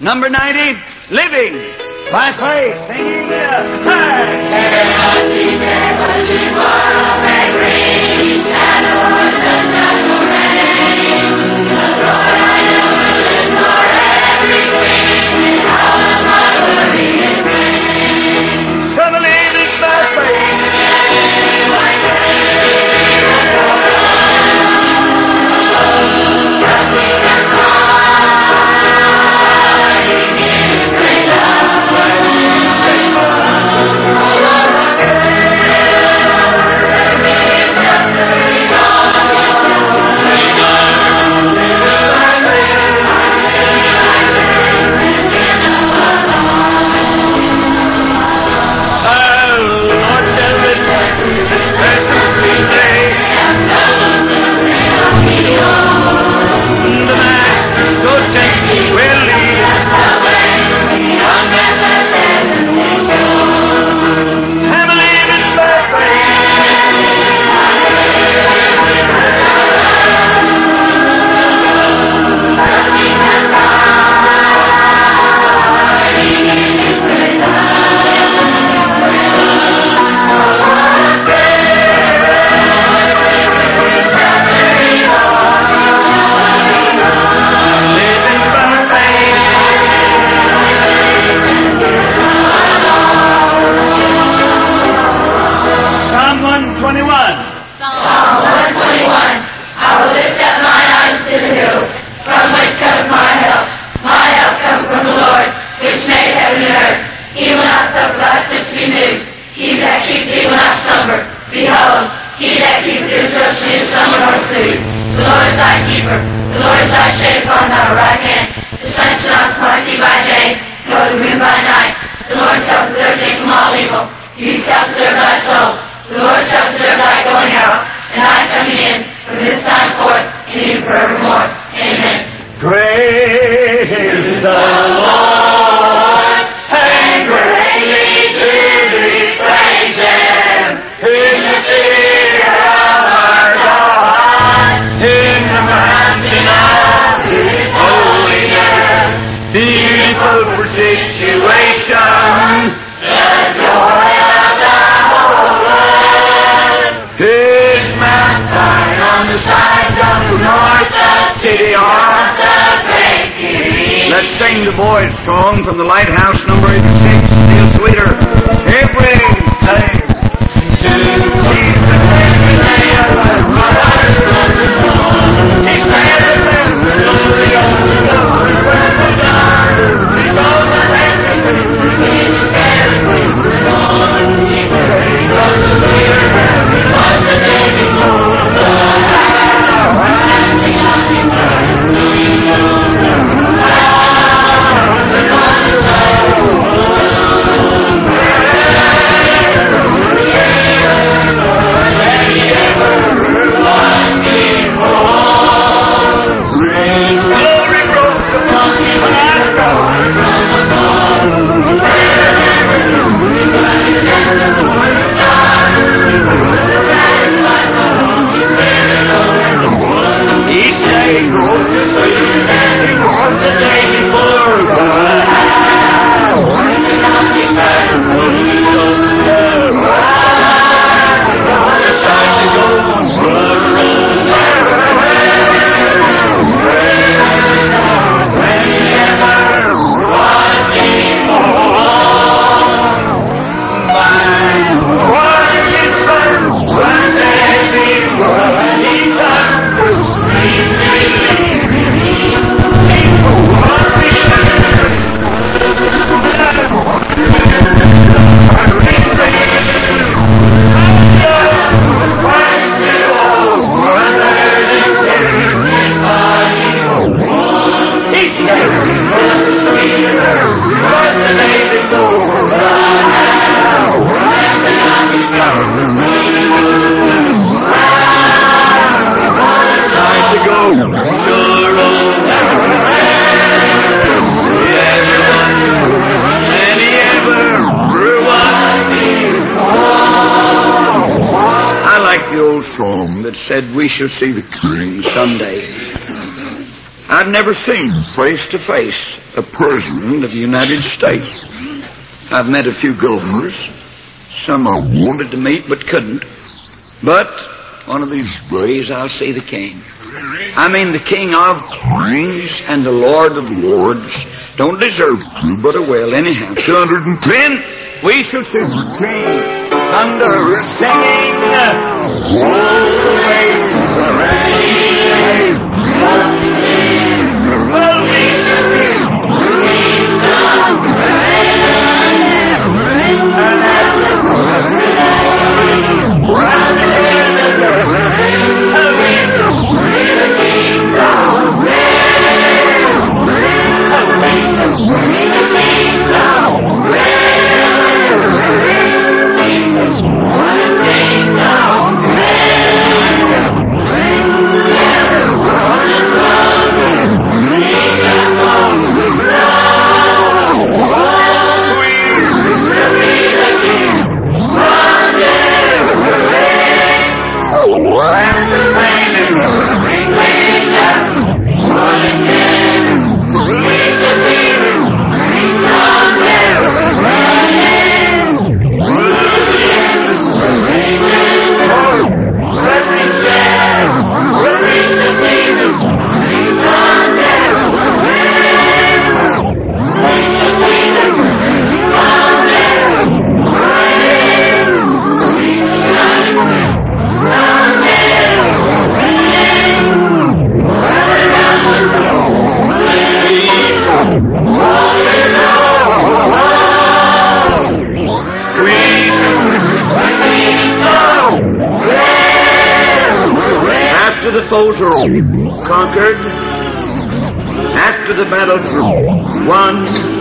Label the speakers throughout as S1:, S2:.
S1: Number 90, Living by Faith. Singing Let's sing the boys' song from the Lighthouse, number 86, Still Sweeter. Everything to Jesus, everything of my heart. He's better than
S2: song that said we shall see the King someday. I've never seen him face to face,
S1: a president of the United States. I've met a few governors. Some I wanted to meet but couldn't. But one of these days I'll see the King. I mean the King of Kings and the Lord of Lords. Don't deserve to, but I will anyhow. 210, we shall see the King under singing. Always the rain. Foes are conquered, after the battles are won,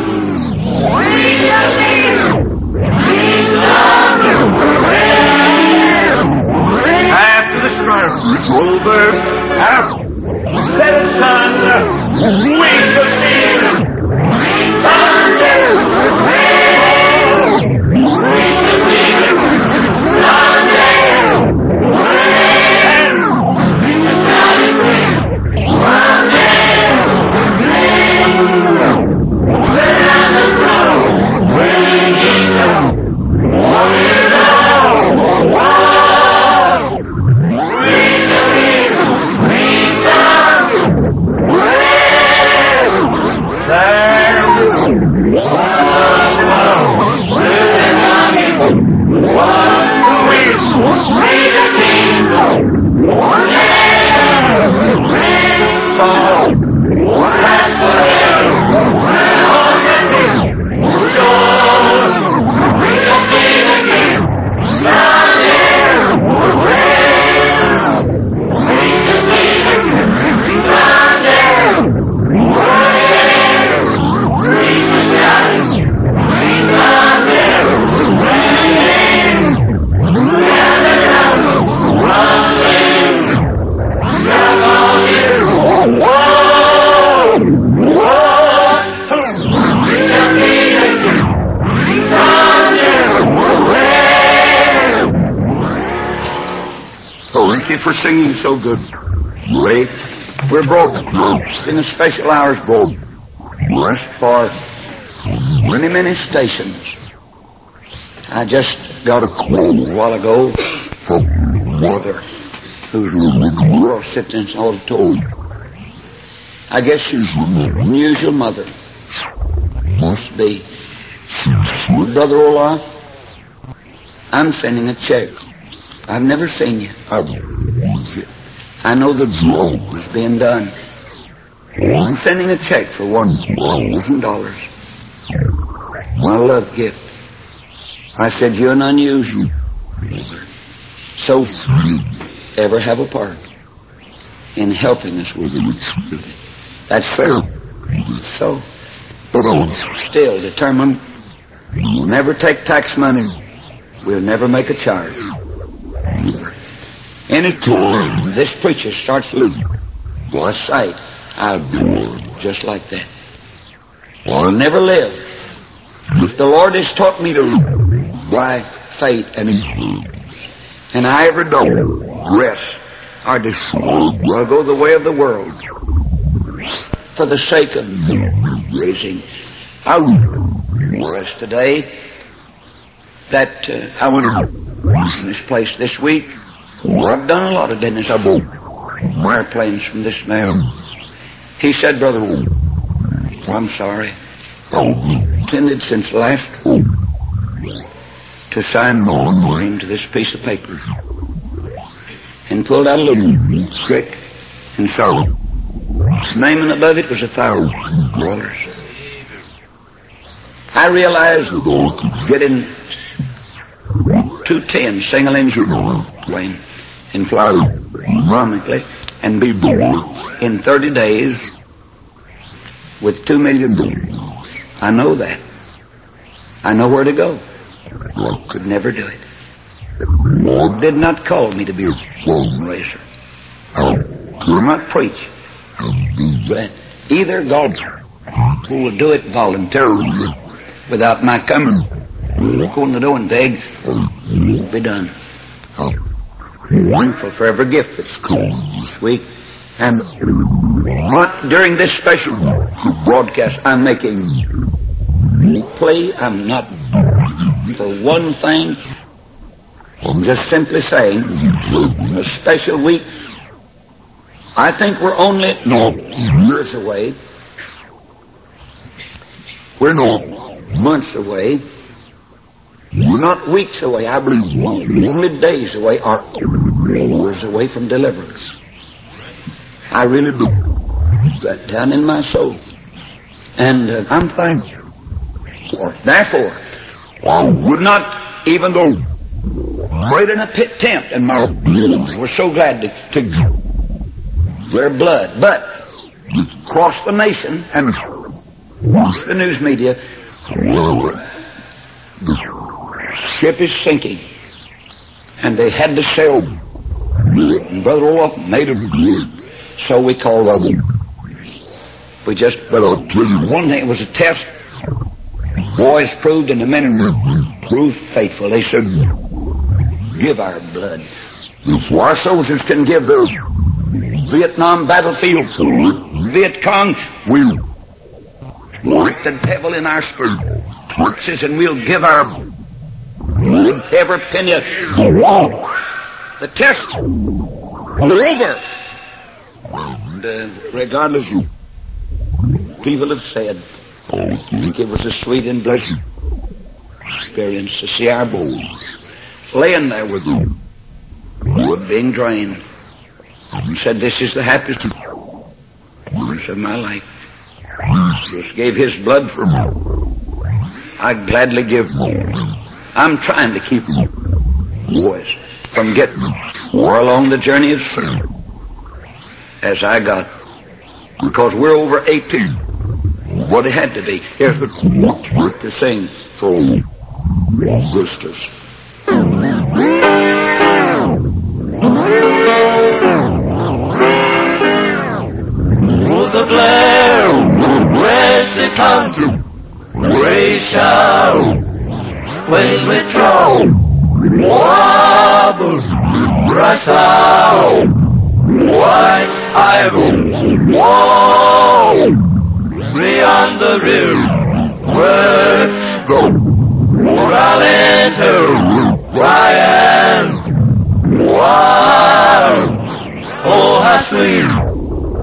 S1: after the strife is over, after the settled sun, we shall see for singing so good. Late. We're broke in a special hours broke. Blessed for many stations. I just got a call a while ago from mother who's sitting in the auditorium. I guess she's an unusual mother. Must be. Brother Olaf, I'm sending a check. I've never seen you. I know the job is being done. I'm sending a check for $1,000. My love gift. I said, you're an unusual mother. So few ever have a part in helping us with it. That's fair. So, but I'm still determined we'll never take tax money. We'll never make a charge. Any time this preacher starts living by sight, I'll do just like that. I'll never live. The Lord has taught me to live by faith and and I ever don't rest or destroy. I'll go the way of the world for the sake of racing. I was today that I went to this place this week where I've done a lot of business. I bought airplanes from this man. He said, Brother, I'm sorry. I intended since last to sign my name to this piece of paper, and pulled out a little trick and saw his name, and above it was $1,000. I realized that I could get in 210 single-engine plane and fly economically and be bored in 30 days with $2 million. I know that. I know where to go. I could never do it. God did not call me to be a phone racer. I could not preach that. Either God will do it voluntarily without my coming, going to do and beg, will be done. I'm thankful for every gift that's come this week. And during this special broadcast, I'm making play. I'm not for one thing. I'm just simply saying, a special week. I think we're only years away. We're not months away. We're not weeks away. I believe we're only days away or hours away from deliverance. I really believe that down in my soul. And I'm thankful for it. Therefore, I would not, even though right in a pit tent, and my brothers were so glad to their blood, but across the nation and across the news media, the ship is sinking, and they had to sail. And Brother Olaf made it good, so we called them. But I'll tell you one thing, it was a test. Boys proved, and the men proved faithful. They said, give our blood. If our soldiers can give their Vietnam battlefield, Viet Cong, we'll put the devil in our churches, and we'll give our every penny. The test over. And regardless of people have said, I think it was a sweet and blessed experience to see our boys laying there with the blood being drained. He said, this is the happiest moments of my life. Jesus gave his blood for me. I gladly give more. I'm trying to keep boys from getting far along the journey of sin as I got, because we're over 18. What it had to be. Here's the to sing for visitors. The glare, where's it come to? We shall, when we throw, wobbles, rush out, white ivory, wall, beyond the river, the rally to Ryan, wild, oh how sweet.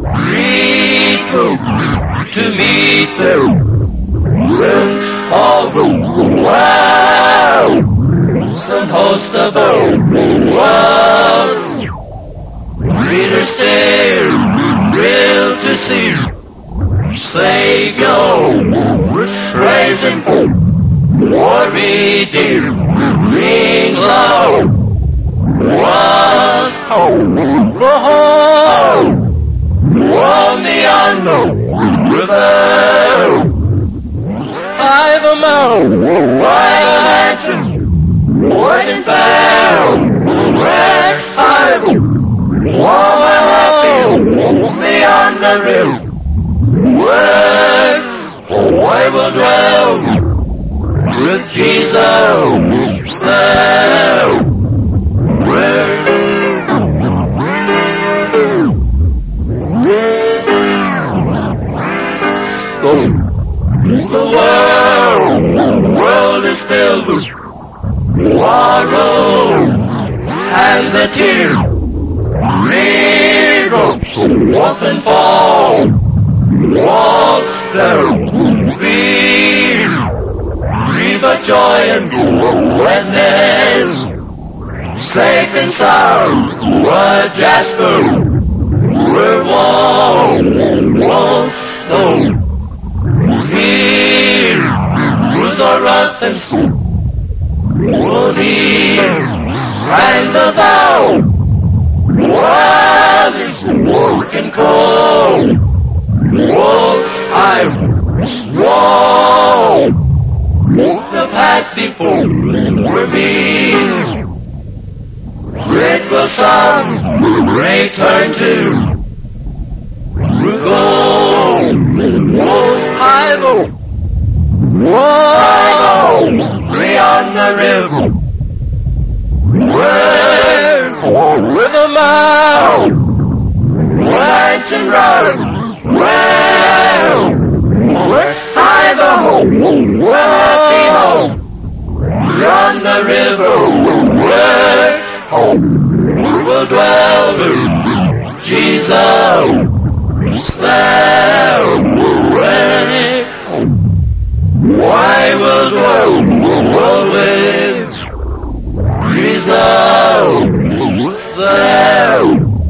S1: To meet them when all the world, some host of the world, readers stay real to see, say go, praise and for redeeming love, was on the unknown river, I've a mountain, I've a mansion, what in found, where I've warm my happy, beyond the river, where I will dwell with Jesus there, where and the tear. Raindrops often fall. Walls there be but joy and gladness. Safe and sound, what jasper, where walls stone. Here, woods are rough and woody, and the vow, while is working cold. Whoa, I walk the path before me. It will some return to go. I will beyond the river. Where the mouth, white and round. Well, I go home, happy home, beyond the river, where home will dwell Jesus, there, why will dwell with Jesus, there,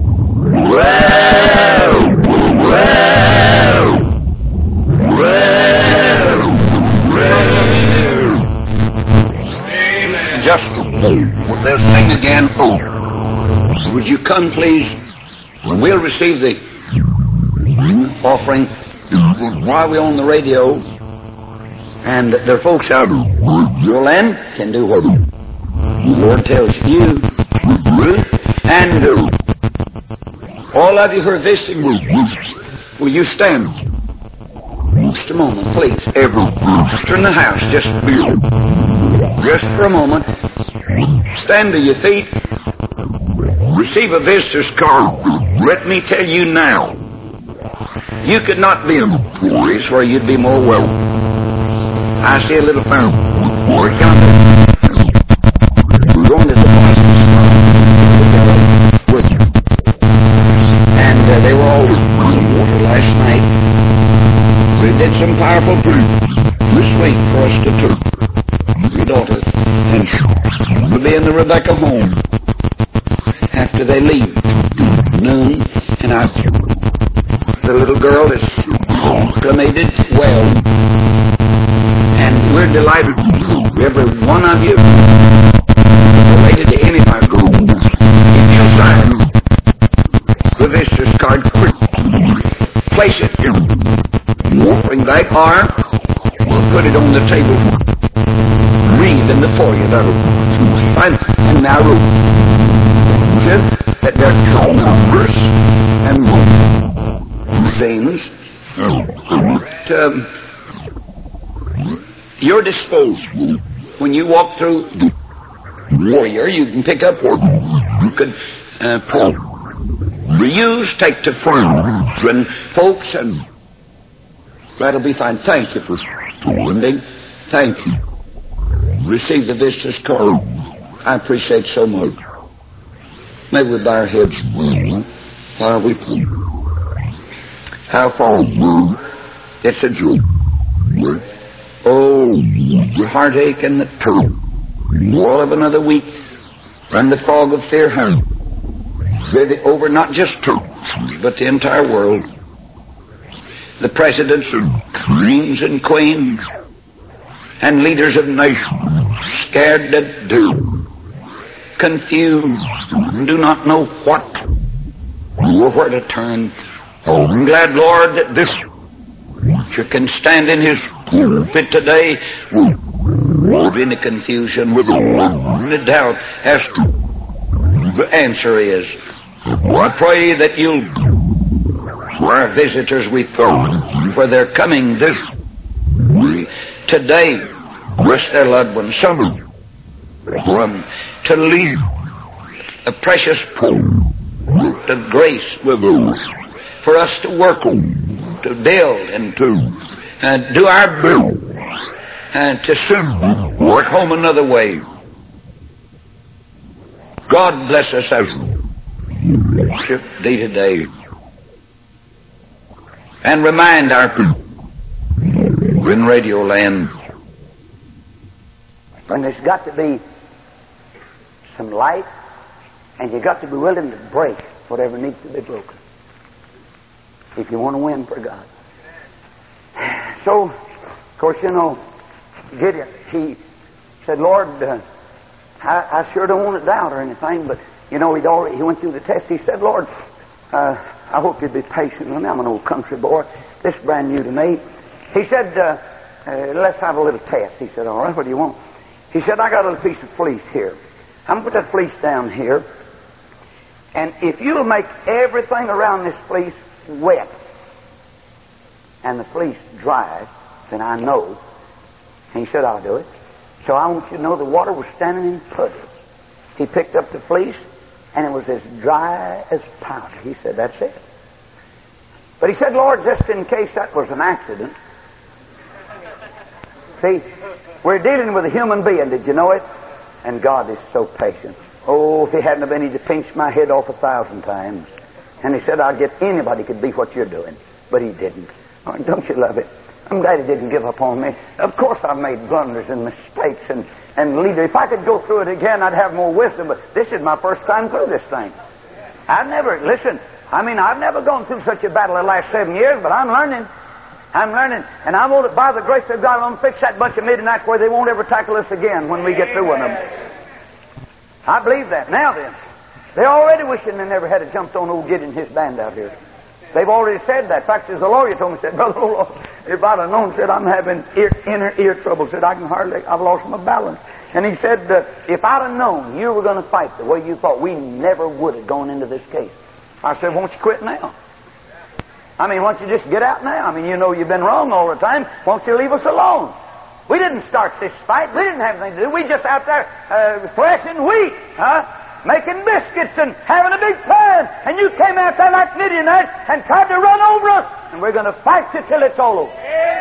S2: Just they'll sing again. Would you come, please? We'll receive the offering while we're on the radio. And there are folks out your land can do what the Lord tells you. And all of you who are visiting, will you stand? Just a moment, please. Turn the house, just for a moment. Stand to your feet. Receive a visitor's card. Let me tell you now, you could not be in a place where you'd be more welcome. I see a little family. We're going to the Boston with you. And they were all water last night. We did some powerful prayers this week for us to turn your daughter. And we'll be in the Rebecca home after they leave noon. And the little girl is acclimated well. And we're delighted, every one of you, related to any of our group. If you sign the visitor's card, place it in the offering bag, or we'll put it on the table. Read in the foyer, and now that there are numbers and things to your disposal. When you walk through the foyer, you can pick up what you could reuse, take to friends and folks, and that'll be fine. Thank you for lending. Thank you. Receive the visitor's card. I appreciate so much. May we bow our heads while we pray. How far it's a joy. Oh, the heartache and the turmoil of another week, and the fog of fear has over not just Turks, but the entire world. The presidents and kings and queens and leaders of nations scared to death, confused, do not know what or where to turn. Oh, I'm glad, Lord, that this preacher can stand in his pulpit today without any confusion, without any doubt as to the answer is. I pray that you'll, for our visitors we thank for their coming this today, bless their loved ones, some of them to leave a precious pool of grace with us, for us to work on, to build and to do our best, and to work home another way. God bless us as worship day to day and remind our people in Radio Land.
S3: And there's got to be some light, and you've got to be willing to break whatever needs to be broken if you want to win for God. So, of course, you know, Gideon, he said, Lord, I sure don't want to doubt or anything, but, you know, he went through the test. He said, Lord, I hope you'd be patient with me. I'm an old country boy. This is brand new to me. He said, let's have a little test. He said, all right, what do you want? He said, I got a little piece of fleece here. I'm going to put that fleece down here. And if you'll make everything around this fleece wet and the fleece dry, then I know. And he said, I'll do it. So I want you to know the water was standing in puddles. He picked up the fleece and it was as dry as powder. He said, that's it. But he said, Lord, just in case that was an accident. See, we're dealing with a human being, did you know it? And God is so patient. Oh, if He hadn't been, He'd have pinched my head off 1,000 times. And He said, I'll get anybody could be what you're doing. But He didn't. Oh, don't you love it? I'm glad He didn't give up on me. Of course I've made blunders and mistakes and leader. If I could go through it again, I'd have more wisdom. But this is my first time through this thing. I've never gone through such a battle the last 7 years, but I'm learning. I'm learning. And I want it, by the grace of God, I'm going to fix that bunch of Midianites where they won't ever tackle us again when we get through with them. I believe that. Now then, they're already wishing they never had jumped on old Gideon and his band out here. They've already said that. In fact, there's a lawyer told me, said, Brother, if I'd have known, said, I'm having inner ear trouble. Said, I've lost my balance. And he said, if I'd have known you were going to fight the way you thought, we never would have gone into this case. I said, won't you quit now? I mean, why don't you just get out now? I mean, you know you've been wrong all the time. Why don't you leave us alone? We didn't start this fight. We didn't have anything to do. We just out there threshing wheat, making biscuits and having a big plan. And you came out there like Midianites and tried to run over us. And we're going to fight you till it's all over.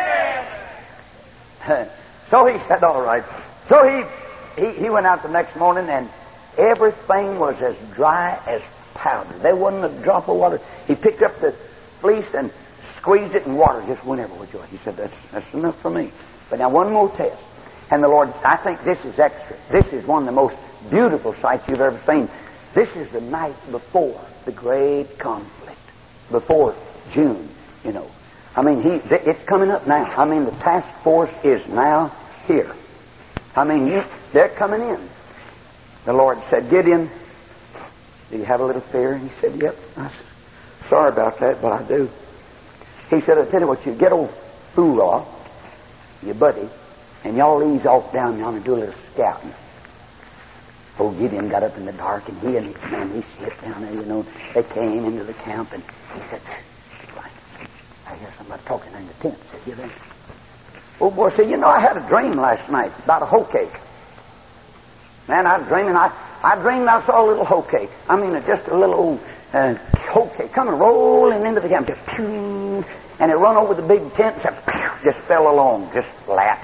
S3: So he said, all right. So he went out the next morning and everything was as dry as powder. There wasn't a drop of water. He picked up the fleece and squeezed it and water just went everywhere. He said, that's enough for me. But now one more test. And the Lord, I think this is extra. This is one of the most beautiful sights you've ever seen. This is the night before the great conflict. Before June, you know. I mean, it's coming up now. I mean, the task force is now here. I mean, they're coming in. The Lord said, Gideon, do you have a little fear? And he said, yep. I said, sorry about that, but I do. He said, I'll tell you what, you get old Hoorah, your buddy, and y'all ease off down yonder and do a little scouting. Old Gideon got up in the dark, and he slipped down there, you know. They came into the camp, and he said, I hear somebody talking in the tent. I said, you there? Old boy said, you know, I had a dream last night about a hoe cake. Man, I was dreaming, I dreamed I saw a little hoe cake. I mean, just a little old hoe cake coming rolling into the camp. Just, pew, and it run over the big tent and just fell along, just flat.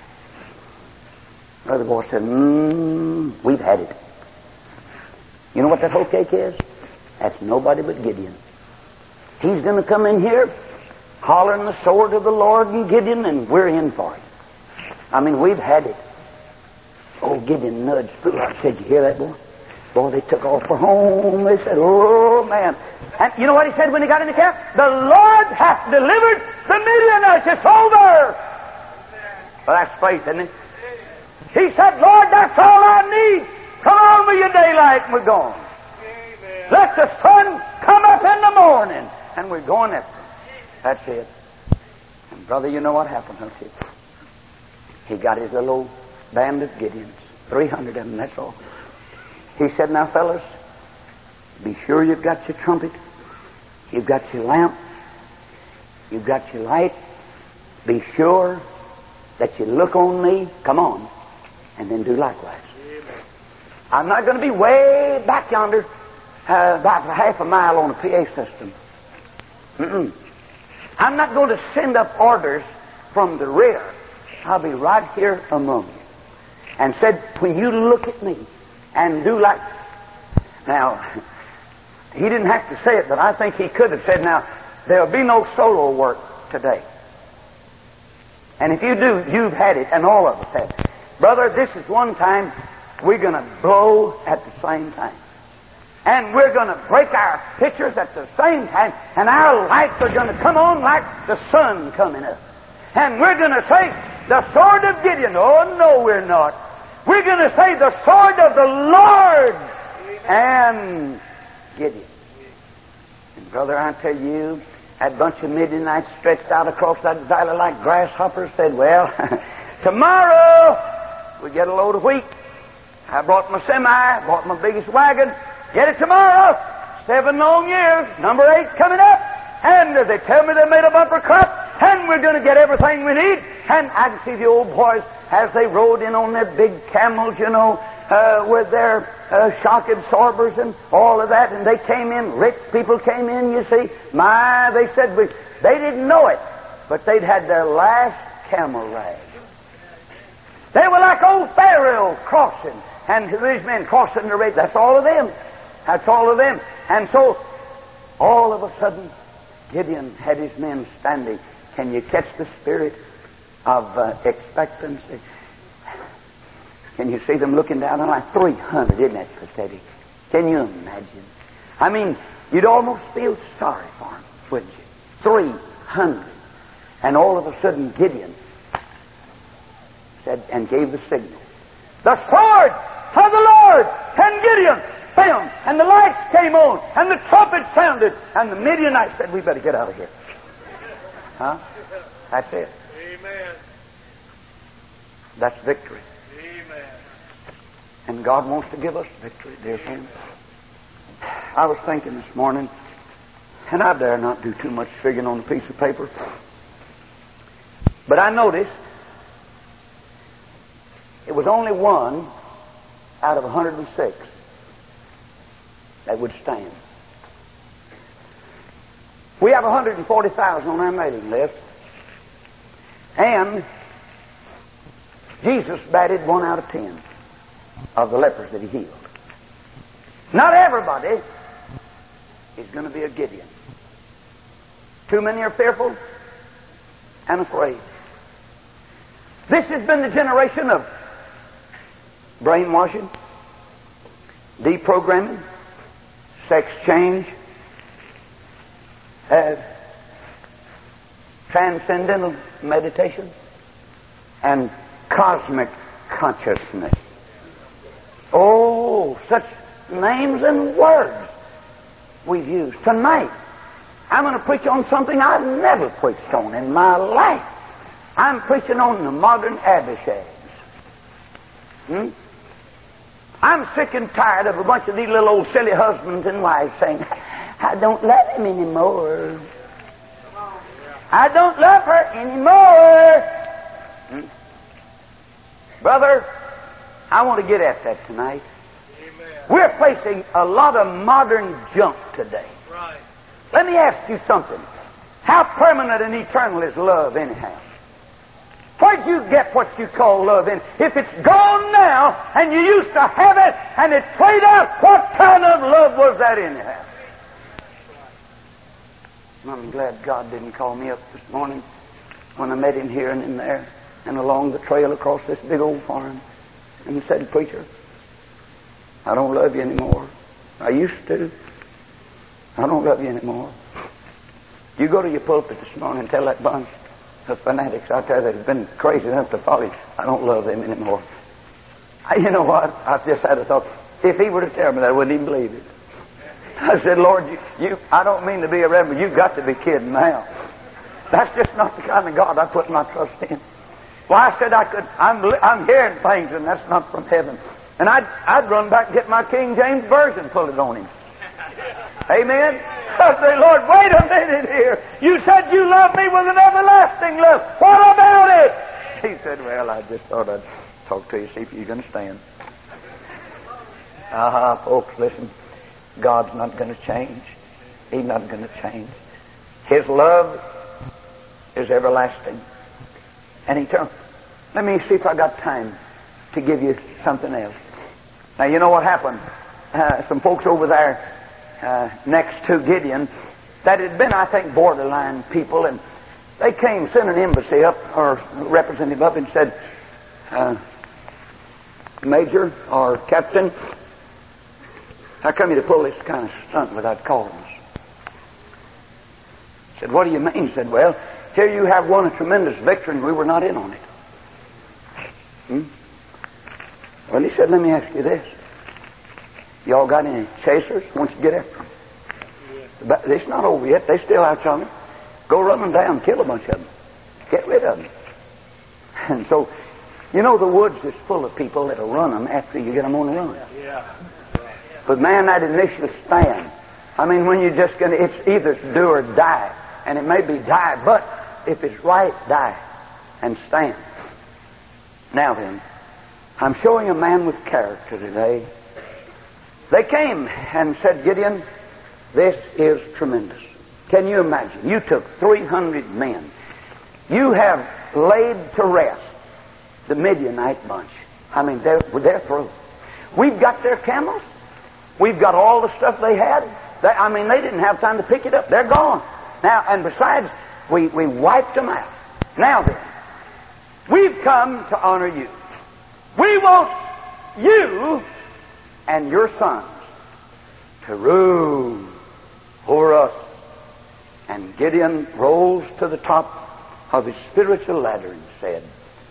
S3: The other boy said, we've had it. You know what that hoe cake is? That's nobody but Gideon. He's going to come in here hollering the sword of the Lord and Gideon, and we're in for it. I mean, we've had it. Oh, Gideon nudged through. I said, you hear that, boy? Boy, they took off for home. They said, oh, man. And you know what he said when he got in the camp? The Lord hath delivered the Midianites. It's over. Well, that's faith, isn't it? He said, Lord, that's all I need. Come on with your daylight, and we're gone. Amen. Let the sun come up in the morning, and we're going after it. That's it. And brother, you know what happened, don't you? He got his little old band of Gideons, 300 of them, that's all. He said, now fellas, be sure you've got your trumpet, you've got your lamp, you've got your light. Be sure that you look on me, come on, and then do likewise. I'm not going to be way back yonder, about half a mile on a PA system. I'm not going to send up orders from the rear. I'll be right here among you. And said, when you look at me and do like Now, he didn't have to say it, but I think he could have said, now, there'll be no solo work today. And if you do, you've had it, and all of us have it. Brother, this is one time we're going to blow at the same time. And we're going to break our pitchers at the same time, and our lights are going to come on like the sun coming up. And we're going to say, the sword of Gideon. Oh, no, we're not. We're going to say, the sword of the Lord and Gideon. And brother, I tell you, that bunch of Midianites stretched out across that valley like grasshoppers said, well, tomorrow we get a load of wheat. I brought my semi, bought my biggest wagon. Get it tomorrow. 7 long years. Number 8 coming up. And they tell me they made a bumper crop, and we're going to get everything we need. And I can see the old boys as they rode in on their big camels, with their shock absorbers and all of that. And they came in, rich people came in, you see. They said they didn't know it, but they'd had their last camel rag. They were like old Pharaoh crossing, and these men crossing the Red. That's all of them. That's all of them. And so, all of a sudden, Gideon had his men standing. Can you catch the spirit of expectancy? Can you see them looking down on like 300? Isn't that pathetic? Can you imagine? I mean, you'd almost feel sorry for them, wouldn't you? 300. And all of a sudden, Gideon said and gave the signal. The sword of the Lord! And Gideon, bam! And the lights came on, and the trumpet sounded, and the Midianites said, we better get out of here. Huh? That's it.
S4: Amen.
S3: That's victory.
S4: Amen.
S3: And God wants to give us victory, dear friends. I was thinking this morning, and I dare not do too much figuring on a piece of paper, but I noticed it was only one out of 106 that would stand. We have 140,000 on our mailing list, and Jesus batted 1 out of 10 of the lepers that he healed. Not everybody is going to be a Gideon. Too many are fearful and afraid. This has been the generation of brainwashing, deprogramming, sex change, transcendental meditation, and cosmic consciousness. Oh, such names and words we've used. Tonight, I'm going to preach on something I've never preached on in my life. I'm preaching on the modern Abishags. I'm sick and tired of a bunch of these little old silly husbands and wives saying, I don't love him anymore. I don't love her anymore. Brother, I want to get at that tonight.
S4: Amen.
S3: We're facing a lot of modern junk today.
S4: Right.
S3: Let me ask you something. How permanent and eternal is love anyhow? Where'd you get what you call love in? If it's gone now, and you used to have it, and it played out, what kind of love was that anyhow? I'm glad God didn't call me up this morning when I met him here and in there, and along the trail across this big old farm. And he said, Preacher, I don't love you anymore. I used to. I don't love you anymore. You go to your pulpit this morning and tell that bunch of fanatics out there that have been crazy enough to follow you, I don't love them anymore. You know what? I've just had a thought. If he were to tell me that, I wouldn't even believe it. I said, Lord, I don't mean to be irreverent, but you've got to be kidding now. That's just not the kind of God I put my trust in. Well, I said I'm hearing things, and that's not from heaven. And I'd run back and get my King James Version, pull it on him. Amen? I say, Lord, wait a minute here. You said you love me with an everlasting love. What about it? He said, well, I just thought I'd talk to you, see if you're going to stand. Folks, listen. God's not going to change. He's not going to change. His love is everlasting and eternal. Let me see if I got time to give you something else. Now, you know what happened some folks over there next to Gideon that had been, I think, borderline people, and they came, sent an embassy up, or representative up, and said, Major or Captain, how come you to pull this kind of stunt without calling us? He said, what do you mean? He said, well, here you have won a tremendous victory and we were not in on it. Well, he said, let me ask you this. Y'all got any chasers? Why don't you get after them? But it's not over yet. They're still out yonder. Go run them down, kill a bunch of them. Get rid of them. And so, you know, the woods is full of people that'll run them after you get them on the run. But man, that initial stand, I mean, when you're just going to, it's either do or die. And it may be die, but if it's right, die and stand. Now then, I'm showing a man with character today. They came and said, Gideon, this is tremendous. Can you imagine? You took 300 men. You have laid to rest the Midianite bunch. I mean, they're through. We've got their camels. We've got all the stuff they had. They didn't have time to pick it up. They're gone. Now, and besides, we wiped them out. Now then, we've come to honor you. We want you and your sons to rule over us. And Gideon rose to the top of his spiritual ladder and said,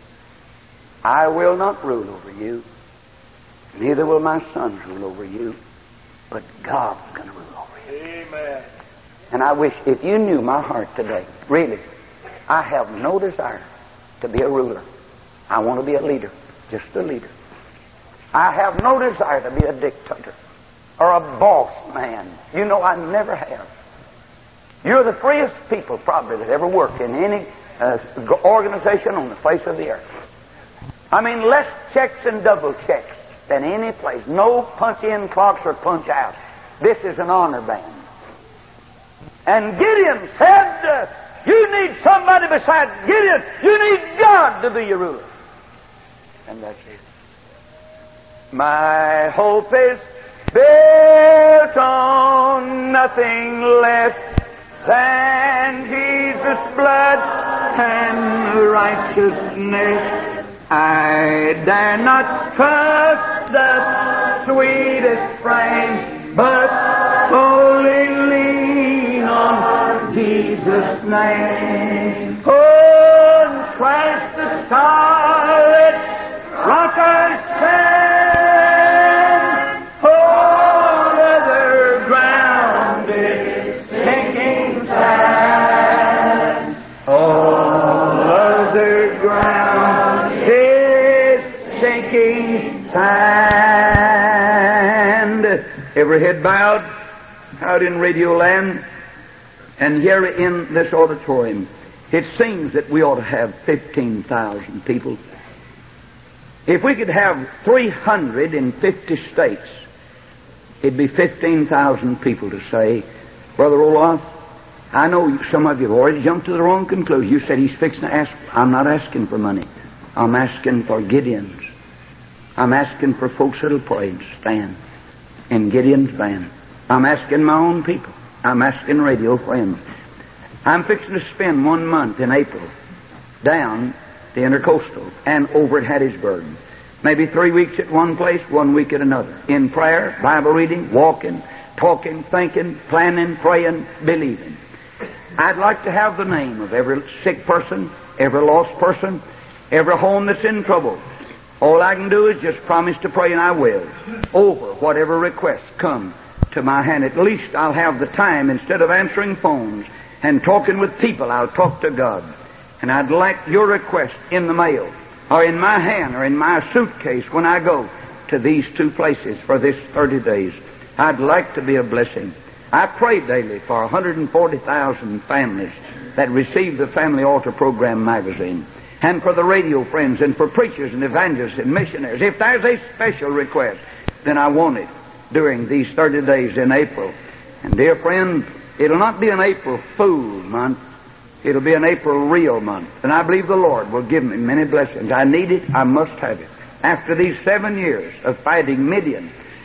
S3: I will not rule over you, neither will my sons rule over you, but God's going to rule over you.
S4: Amen.
S3: And I wish, if you knew my heart today, really, I have no desire to be a ruler. I want to be a leader, just a leader. I have no desire to be a dictator or a boss man. You know, I never have. You're the freest people, probably, that ever worked in any organization on the face of the earth. I mean, less checks and double checks than any place. No punch-in clocks or punch-out. This is an honor band. And Gideon said, you need somebody besides Gideon. You need God to be your ruler. And that's it. My hope is built on nothing less than Jesus' blood and righteousness. I dare not trust the sweetest frame, but only lean on Jesus' name. On Christ the solid rock I stand. All other ground is sinking sand. All other ground is sinking sand. Every head bowed out in Radio Land and here in this auditorium. It seems that we ought to have 15,000 people. If we could have 350 states, it'd be 15,000 people to say, Brother Olaf, I know some of you have already jumped to the wrong conclusion. You said he's fixing to ask. I'm not asking for money. I'm asking for Gideons. I'm asking for folks that'll pray and stand in Gideon's band. I'm asking my own people. I'm asking radio friends. I'm fixing to spend 1 month in April down the Intercoastal and over at Hattiesburg. Maybe 3 weeks at one place, 1 week at another. In prayer, Bible reading, walking, talking, thinking, planning, praying, believing. I'd like to have the name of every sick person, every lost person, every home that's in trouble. All I can do is just promise to pray, and I will, over whatever requests come to my hand. At least I'll have the time, instead of answering phones and talking with people, I'll talk to God. And I'd like your request in the mail, or in my hand, or in my suitcase when I go to these two places for this 30 days. I'd like to be a blessing. I pray daily for 140,000 families that receive the Family Altar Program magazine, and for the radio friends, and for preachers and evangelists and missionaries. If there's a special request, then I want it during these 30 days in April. And dear friend, it'll not be an April Fool month. It'll be an April real month. And I believe the Lord will give me many blessings. I need it. I must have it. After these 7 years of fighting Midian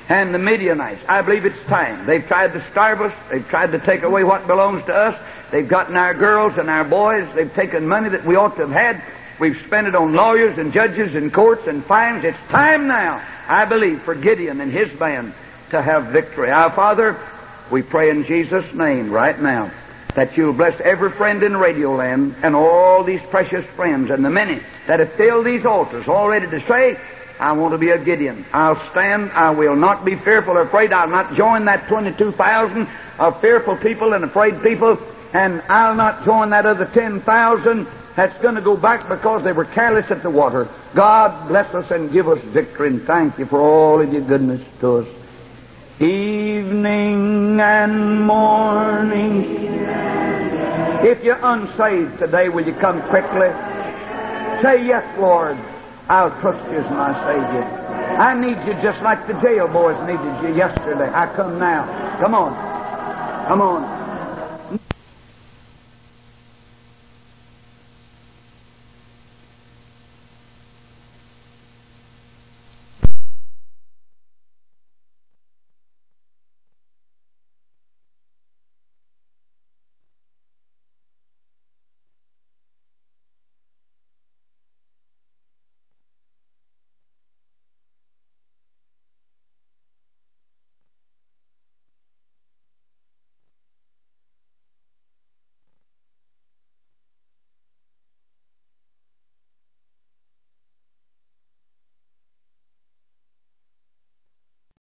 S3: and the Midianites. I believe it's time. They've tried to starve us. They've tried to take away what belongs to us. They've gotten our girls and our boys. They've taken money that we ought to have had. We've spent it on lawyers and judges and courts and fines. It's time now, I believe, for Gideon and his band to have victory. Our Father, we pray in Jesus' name right now that You'll bless every friend in Radio Land and all these precious friends and the many that have filled these altars all ready to say, I want to be a Gideon. I'll stand. I will not be fearful or afraid. I'll not join that 22,000 of fearful people and afraid people, and I'll not join that other 10,000 that's going to go back because they were careless at the water. God bless us and give us victory, and thank You for all of Your goodness to us. Evening and morning. If you're unsaved today, will you come quickly? Say, yes, Lord, I'll trust You as my Savior. I need You just like the jail boys needed You yesterday. I come now. Come on. Come on.